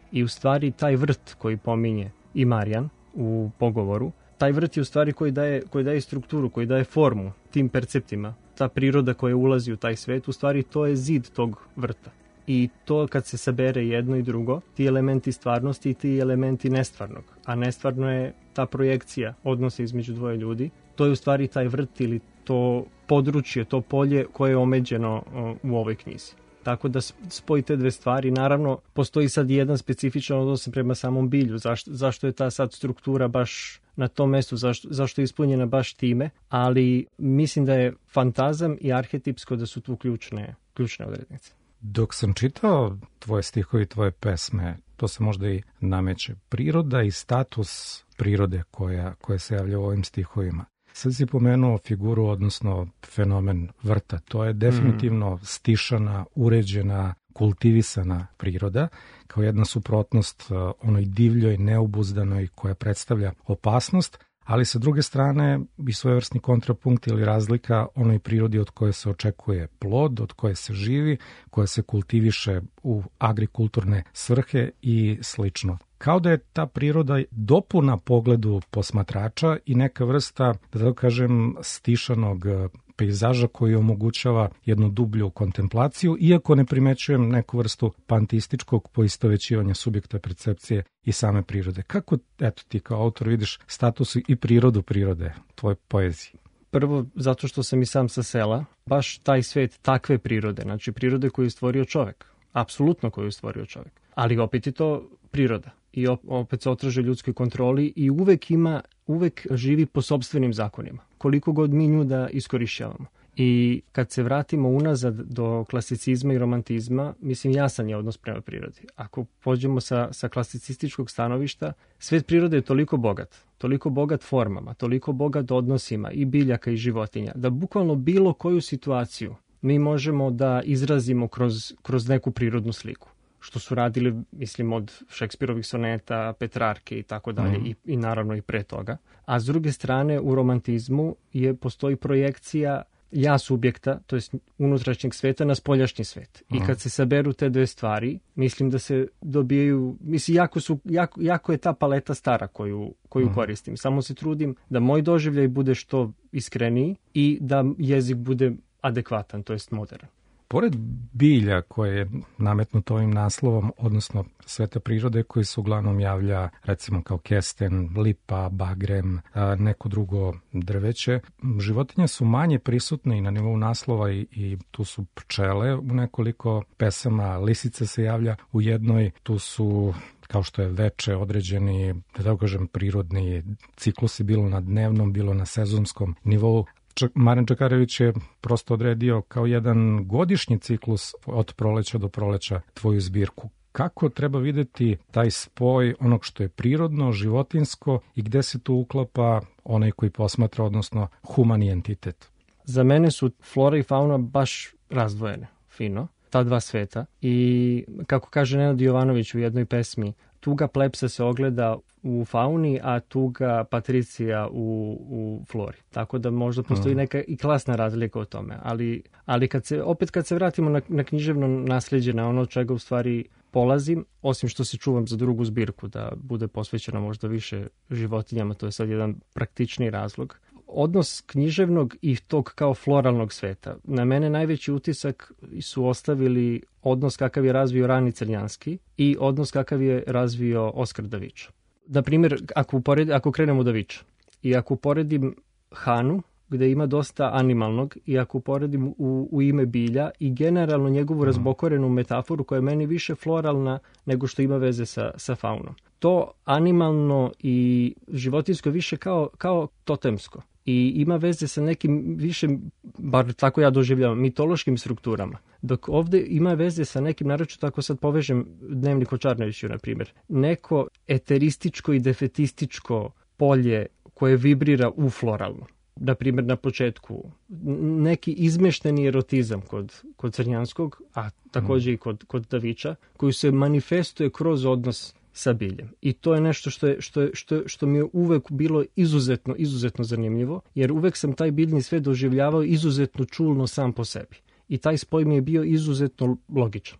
I u stvari taj vrt koji pominje i Marijan u pogovoru, taj vrt je u stvari koji daje, koji daje strukturu, koji daje formu tim perceptima. Ta priroda koja ulazi u taj svet, u stvari to je zid tog vrta. I to kad se sabere jedno i drugo, ti elementi stvarnosti i ti elementi nestvarnog. A nestvarno je ta projekcija odnosa između dvoje ljudi. To je u stvari taj vrt ili to područje, to polje koje je omeđeno u ovoj knjizi. Tako da spoji te dve stvari. Naravno, postoji sad jedan specifičan odnos prema samom bilju. Zašto, zašto je ta sad struktura baš na tom mestu, zašto, zašto je ispunjena baš time, ali mislim da je fantazam i arhetipsko da su tu ključne, ključne odrednice. Dok sam čitao tvoje stihovi i tvoje pesme, to se možda i nameće. Priroda i status prirode koja, koja se javlja u ovim stihovima. Sad si pomenuo figuru, odnosno fenomen vrta. To je definitivno mm. stišana, uređena, kultivisana priroda, kao jedna suprotnost onoj divljoj, neobuzdanoj koja predstavlja opasnost, ali sa druge strane i svojevrsni kontrapunkt ili razlika onoj prirodi od koje se očekuje plod, od koje se živi, koja se kultiviše u agrikulturne svrhe i slično. Kao da je ta priroda dopuna pogledu posmatrača i neka vrsta, da tako kažem, stišanog pejzaža koji omogućava jednu dublju kontemplaciju, iako ne primećujem neku vrstu pantističkog poistovećivanja subjekta percepcije i same prirode. Kako, eto, ti kao autor vidiš status i prirodu prirode, tvoje poezije? Prvo, zato što sam i sam sa sela, baš taj svet takve prirode, znači prirode koju je stvorio čovek, apsolutno koju je stvorio čovek, ali opet je to priroda i opet se otraže ljudskoj kontroli i uvek ima, uvek živi po sopstvenim zakonima, koliko god mi nju da iskorišćavamo. I kad se vratimo unazad do klasicizma i romantizma, mislim, jasan je odnos prema prirodi. Ako pođemo sa, sa klasicističkog stanovišta, svet prirode je toliko bogat, toliko bogat formama, toliko bogat odnosima i biljaka i životinja, da bukvalno bilo koju situaciju mi možemo da izrazimo kroz, kroz neku prirodnu sliku. Što su radili, mislim, od Šekspirovih soneta, Petrarke i tako dalje, i, i naravno i pre toga. A s druge strane, u romantizmu je postoji projekcija ja subjekta, to jest unutrašnjeg sveta, na spoljašnji svet. I kad se saberu te dve stvari, mislim da se dobijaju, mislim, jako, su, jako, jako je ta paleta stara koju, koju koristim. Samo se trudim da moj doživljaj bude što iskreniji i da jezik bude adekvatan, to jest modern. Pored bilja koje je nametnuto ovim naslovom, odnosno sveta prirode koji se uglavnom javlja recimo kao kesten, lipa, bagrem, neko drugo drveće, životinje su manje prisutne i na nivou naslova i, i tu su pčele u nekoliko pesama, lisica se javlja u jednoj, tu su kao što je veče određeni, da tako kažem, prirodni ciklusi, bilo na dnevnom, bilo na sezonskom nivou. Marijan Čakarević je prosto odredio kao jedan godišnji ciklus od proleća do proleća tvoju zbirku. Kako treba videti taj spoj onog što je prirodno, životinsko i gde se tu uklapa onaj koji posmatra, odnosno humani entitet? Za mene su flora i fauna baš razdvojene, fino, ta dva sveta. I kako kaže Nenad Jovanović u jednoj pesmi, tuga plepsa se ogleda u fauni, a tuga patricija u, u flori. Tako da možda postoji neka i klasna razlika o tome. Ali, ali kad se, opet kad se vratimo na, na književno nasljeđe, na ono čega u stvari polazim, osim što se čuvam za drugu zbirku, da bude posvećena možda više životinjama, to je sad jedan praktični razlog. Odnos književnog i tog kao floralnog sveta. Na mene najveći utisak su ostavili odnos kakav je razvio Rani Crnjanski i odnos kakav je razvio Oskar Davičo. Na primjer, ako, upored, ako krenemo Daviča i ako uporedim Hanu, gde ima dosta animalnog, i ako uporedim u, u ime bilja i generalno njegovu razbokorenu metaforu koja je meni više floralna nego što ima veze sa, sa faunom. To animalno i životinsko više kao, kao totemsko i ima veze sa nekim više, bar tako ja doživljavam, mitološkim strukturama. Dok ovde ima veze sa nekim, naročito ako sad povežem Dnevnik o Čarneviću, na primjer, neko eterističko i defetističko polje koje vibrira u floralno. Na primjer, na početku neki izmešteni erotizam kod, kod Crnjanskog, a također mm. i kod, kod Daviča, koji se manifestuje kroz odnos sa biljem. I to je nešto što, je, što, je, što, što mi je uvek bilo izuzetno, izuzetno zanimljivo, jer uvek sam taj biljni svet doživljavao izuzetno čulno sam po sebi. I taj spoj mi je bio izuzetno logičan.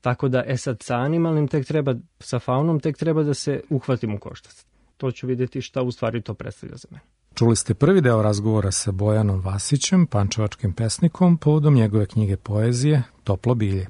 Tako da, e sad, sa animalnim tek treba, sa faunom tek treba da se uhvatim u koštac. To ću vidjeti šta u stvari to predstavlja za mene. Čuli ste prvi deo razgovora sa Bojanom Vasićem, pančevačkim pesnikom, povodom njegove knjige poezije Toplo bilje.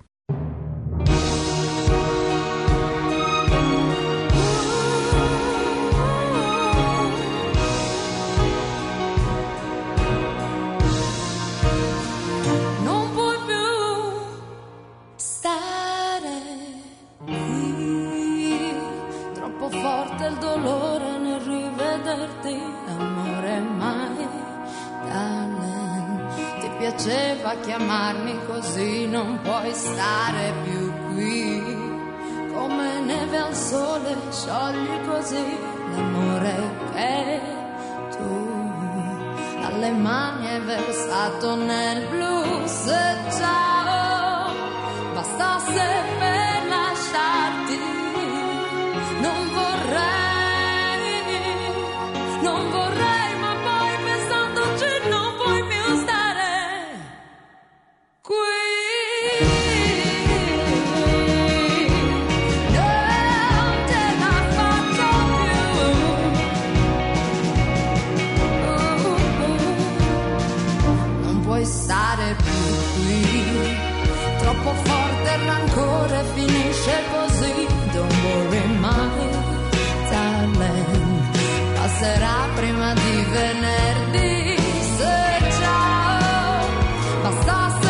Piaceva chiamarmi così, non puoi stare più qui. Come neve al sole sciogli così l'amore che tu alle mani hai versato nel blu. Se ciao bastasse per lasciarti, non vorrei, non vorrei, ma poi pensandoci non puoi più stare qui. Non te l'ha fatto più. Non puoi stare più qui. Troppo forte il rancore, finisce così. Don't worry my darling, passerà prima di venerdì. Se ciao bastasse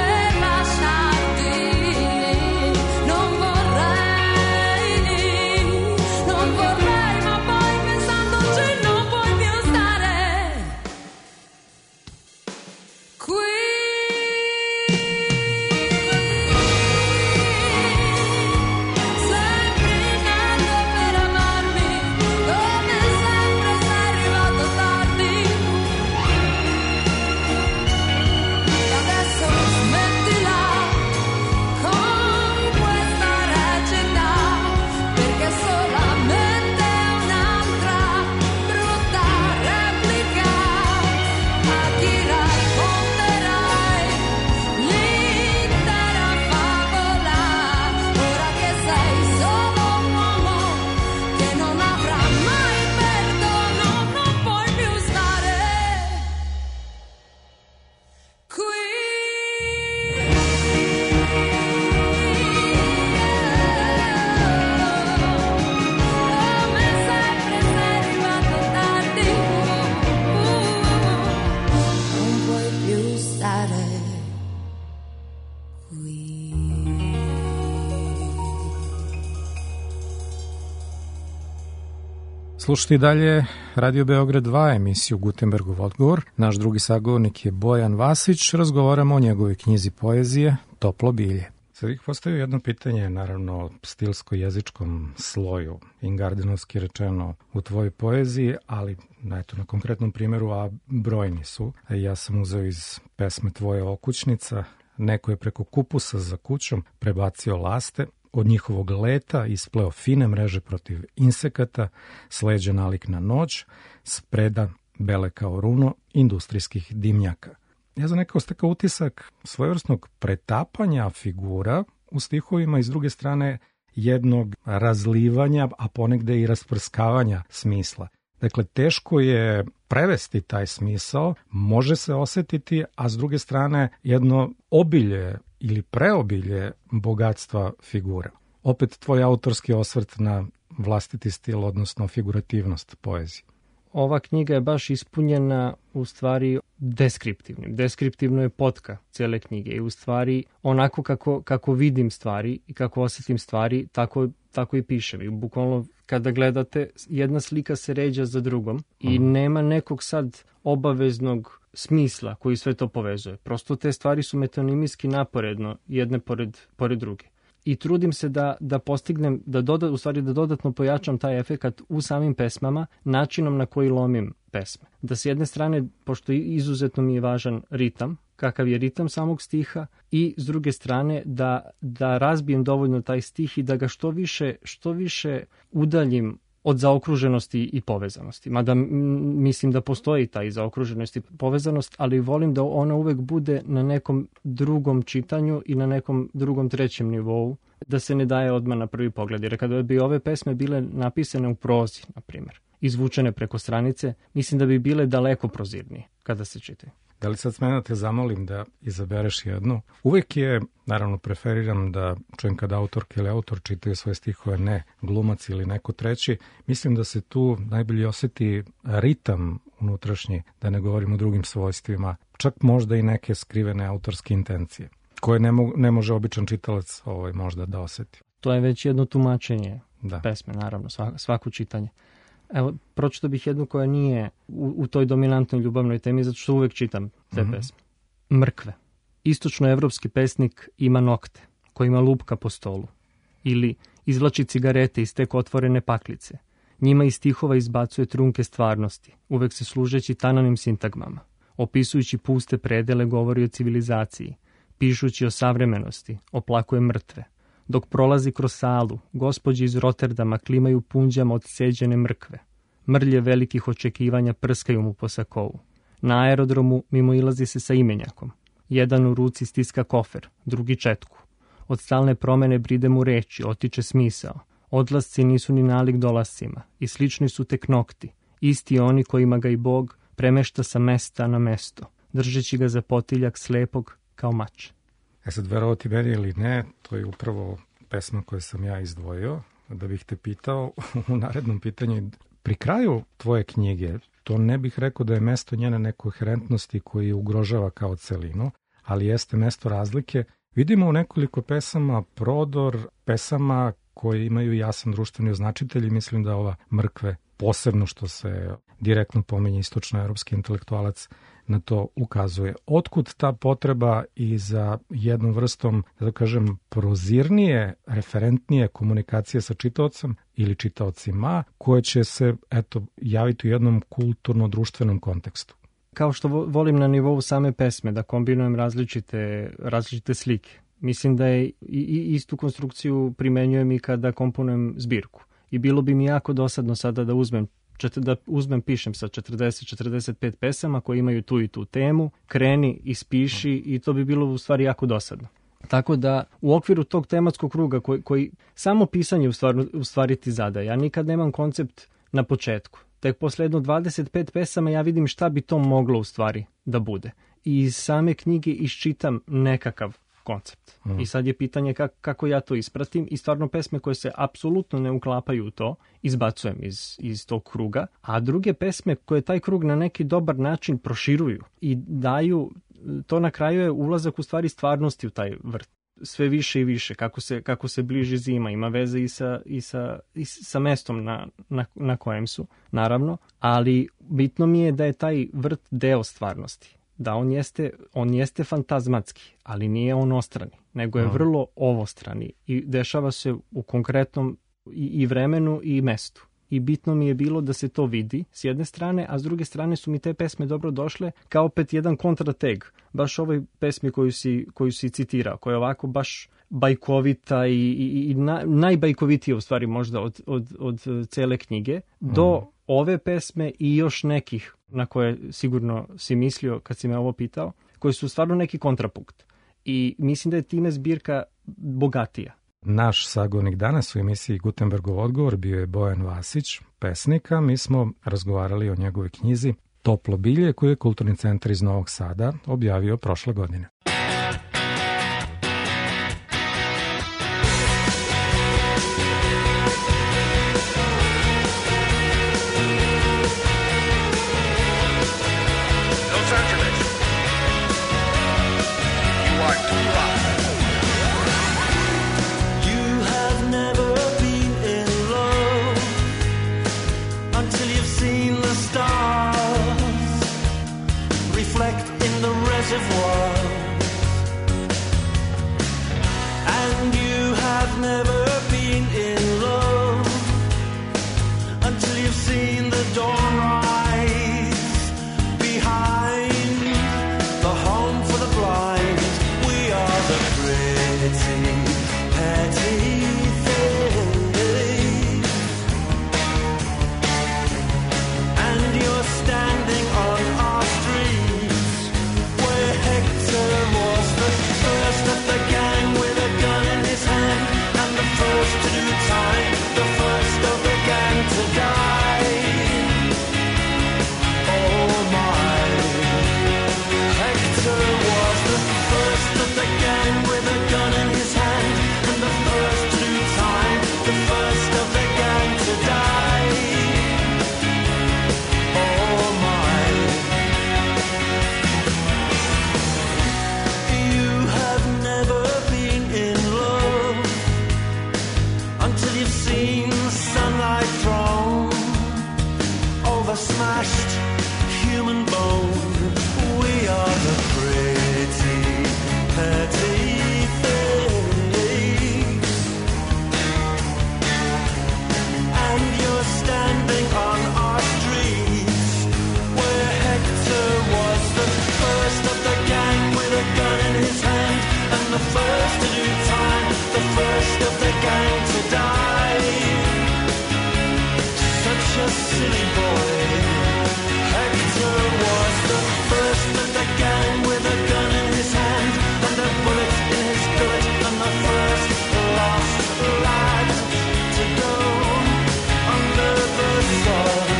Slušajte i dalje Radio Beograd dva, emisiju Gutenbergov odgovor. Naš drugi sagovornik je Bojan Vasić. Razgovaramo o njegovoj knjizi poezije Toplo bilje. Sad bih postavio jedno pitanje, naravno stilsko-jezičkom sloju, ingardenovski rečeno u tvojoj poeziji, ali eto, na konkretnom primjeru, a brojni su. Ja sam uzeo iz pesme Tvoje okućnica. Neko je preko kupusa za kućom prebacio laste, od njihovog leta ispleo fine mreže protiv insekata, sleđa nalik na noć, spreda bele kao runo industrijskih dimnjaka. Ja za nekako stekao utisak svojevrsnog pretapanja figura u stihovima i s druge strane jednog razlivanja, a ponegde i rasprskavanja smisla. Dakle, teško je prevesti taj smisao, može se osetiti, a s druge strane jedno obilje ili preobilje bogatstva figura. Opet tvoj autorski osvrt na vlastiti stil, odnosno figurativnost poezije. Ova knjiga je baš ispunjena u stvari deskriptivnim. Deskriptivno je potka cijele knjige i u stvari onako kako, kako vidim stvari i kako osjetim stvari, tako, tako i pišem. I bukvalno kada gledate, jedna slika se ređa za drugom i mm. nema nekog sad obaveznog smisla koji sve to povezuje. Prosto te stvari su metonimijski naporedno jedne pored, pored druge. I trudim se da, da postignem, da doda, u stvari da dodatno pojačam taj efekat u samim pesmama, načinom na koji lomim pesme. Da s jedne strane, pošto izuzetno mi je važan ritam, kakav je ritam samog stiha, i s druge strane da, da razbijem dovoljno taj stih i da ga što više, što više udaljim od zaokruženosti i povezanosti. Mada m, mislim da postoji taj zaokruženost i povezanost, ali volim da ona uvek bude na nekom drugom čitanju i na nekom drugom trećem nivou, da se ne daje odmah na prvi pogled. Jer kada bi ove pesme bile napisane u prozi, na primjer, izvučene preko stranice, mislim da bi bile daleko prozirnije kada se čitaju. Da li sad smem da te zamolim da izabereš jednu? Uvijek je, naravno, preferiram da čujem kada autorka ili autor čitaju svoje stihove, ne glumac ili neko treći. Mislim da se tu najbolje osjeti ritam unutrašnji, da ne govorim o drugim svojstvima, čak možda i neke skrivene autorske intencije, koje ne, mo- ne može običan čitalac ovaj, možda da osjeti. To je već jedno tumačenje Da. pesme, naravno, svako, svako čitanje. Evo, pročitao bih jednu koja nije u, u toj dominantnoj ljubavnoj temi, zato što uvek čitam te Mhm. pesme. Mrkve. Istočnoevropski pesnik ima nokte, kojima lupka po stolu. Ili izvlači cigarete iz tek otvorene paklice. Njima iz stihova izbacuje trunke stvarnosti, uvek se služeći tananim sintagmama. Opisujući puste predele govori o civilizaciji. Pišući o savremenosti, oplakuje mrtve. Dok prolazi kroz salu, gospođe iz Rotterdama klimaju punđama od seđene mrkve. Mrlje velikih očekivanja prskaju mu po sakovu. Na aerodromu mimo ilazi se sa imenjakom. Jedan u ruci stiska kofer, drugi četku. Od stalne promene bride mu reči, otiče smisao. Odlasci nisu ni nalik dolascima i slični su tek nokti. Isti oni kojima ga i Bog premešta sa mesta na mesto, držeći ga za potiljak slepog kao mač. E sad, verovati meni ili ne, to je upravo pesma koju sam ja izdvojio, da bih te pitao u narednom pitanju. Pri kraju tvoje knjige, to ne bih rekao da je mesto njene nekoherentnosti koji ugrožava kao celinu, ali jeste mesto razlike. Vidimo u nekoliko pesama prodor pesama koje imaju jasan društveni označitelj i mislim da ova Mrkve, posebno što se direktno pominje istočnoevropski intelektualac, na to ukazuje. Otkud ta potreba i za jednom vrstom, da kažem, prozirnije, referentnije komunikacije sa čitaocem ili čitaocima, koje će se, eto, javiti u jednom kulturno-društvenom kontekstu? Kao što vo- volim na nivou same pesme da kombinujem različite, različite slike. Mislim da je i, i istu konstrukciju primenjujem i kada komponujem zbirku. I bilo bi mi jako dosadno sada da uzmem čet- da uzmem, pišem sa četrdeset do četrdeset pet pesama koje imaju tu i tu temu, kreni, ispiši i to bi bilo u stvari jako dosadno. Tako da u okviru tog tematskog kruga koji, koji samo pisanje u, stvar, u stvari ti zadaje. Ja nikad nemam koncept na početku. Tek posle jedno dvadeset pet pesama ja vidim šta bi to moglo u stvari da bude. I iz same knjige iščitam nekakav koncept. Mm. I sad je pitanje kak, kako ja to ispratim i stvarno pesme koje se apsolutno ne uklapaju u to, izbacujem iz, iz tog kruga, a druge pesme koje taj krug na neki dobar način proširuju i daju, to na kraju je ulazak u stvari stvarnosti u taj vrt. Sve više i više, kako se, kako se bliži zima, ima veze i sa, i sa, i sa mestom na, na, na kojem su, naravno, ali bitno mi je da je taj vrt deo stvarnosti. Da on jeste, on jeste fantazmatski, ali nije onostrani, nego je mm. vrlo ovostrani i dešava se u konkretnom i, i vremenu i mestu. I bitno mi je bilo da se to vidi s jedne strane, a s druge strane su mi te pesme dobro došle kao opet jedan kontrateg, baš ovoj pesmi koju si, koju si citirao, koja je ovako baš bajkovita i, i, i na, najbajkovitija u stvari možda od, od, od cele knjige, mm. do ove pesme i još nekih na koje sigurno si mislio kad si me ovo pitao, koji su stvarno neki kontrapunkt. I mislim da je time zbirka bogatija. Naš sagovornik danas u emisiji Gutenbergov odgovor bio je Bojan Vasić, pesnika. Mi smo razgovarali o njegovoj knjizi Toplo bilje, koju je Kulturni centar iz Novog Sada objavio prošle godine. silly boy. Hector was the first of the gang with a gun in his hand and a bullet in his gullet, and the first last lad to go under the sword.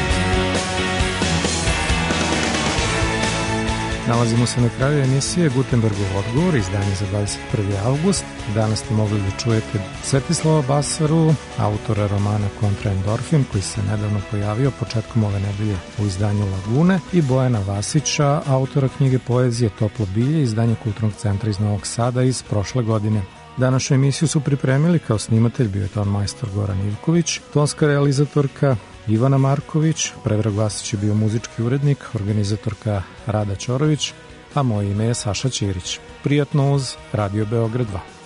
Nalazimo se na kraju emisije Gutenbergov odgovor, izdanje za dvadeset prvi avgust. Danas ste mogli da čujete Svetislava Basvaru, autora romana Kontra endorfin, koji se nedavno pojavio početkom ove nedelje u izdanju Lagune, i Bojana Vasića, autora knjige poezije Toplo bilje, izdanje Kulturnog centra iz Novog Sada iz prošle godine. Današnju emisiju su pripremili kao snimatelj bio je ton majstor Goran Ivković, tonska realizatorka Ivana Marković, Predrag Vasić je bio muzički urednik, organizatorka Rada Ćorović, a moje ime je Saša Ćirić. Prijatno uz Radio Beograd dva.